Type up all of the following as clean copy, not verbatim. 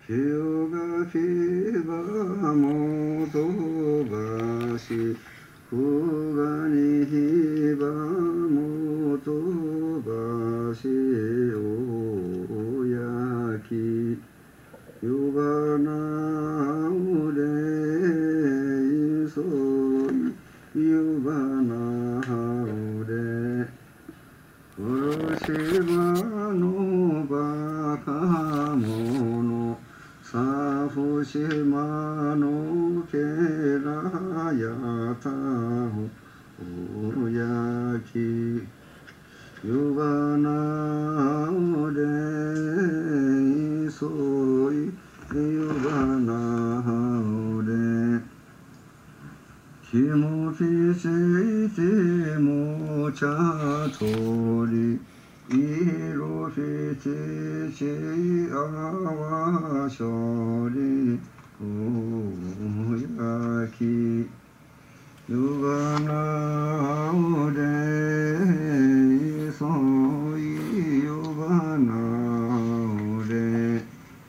清がけばもとばしふがにひばもとばしおやきよばなうれいそいよばなうれおしばのばかものさふしまのけらやたおやきよばなうれいそいよばなうれきもきしきもちゃとりいろひちちあわしょりおやきよばなうれいそいよばなうれ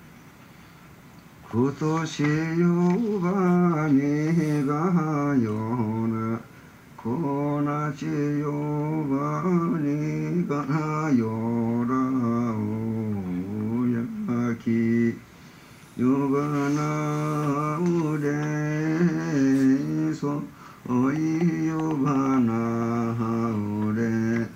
ことしよばにがよなこなちよばにがよらおやきよばなうれいそいよばなうれ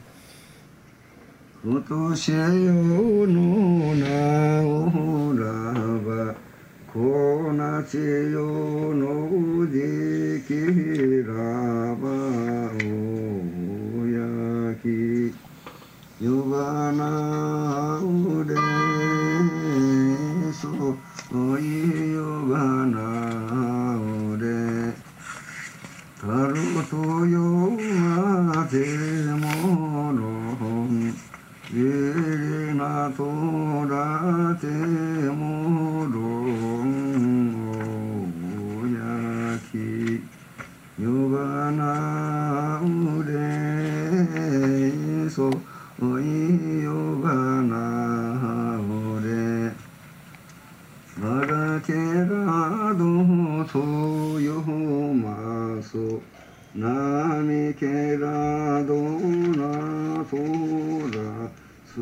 ことしよのなおらばこなちよのじきらばおやきよばなうれそいよばなうれたるとよがてものえなとらてもろおやきよばなうれそいよばなうれわらけらどとよまそなみけらどなとらそ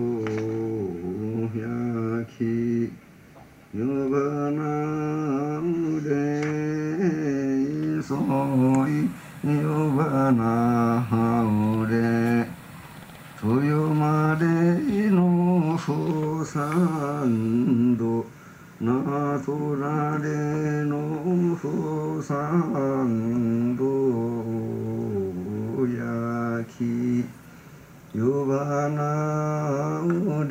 やきよばなうれそいよばなうれ豊まれのふさんどなとられのふさんどおやきよばなう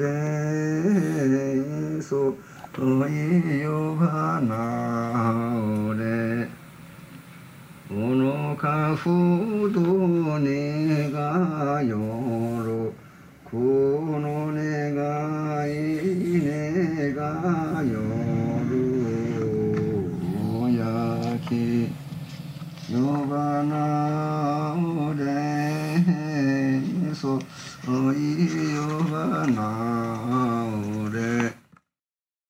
れそいよばなうれおのかふどねがよろこのねがいねがよ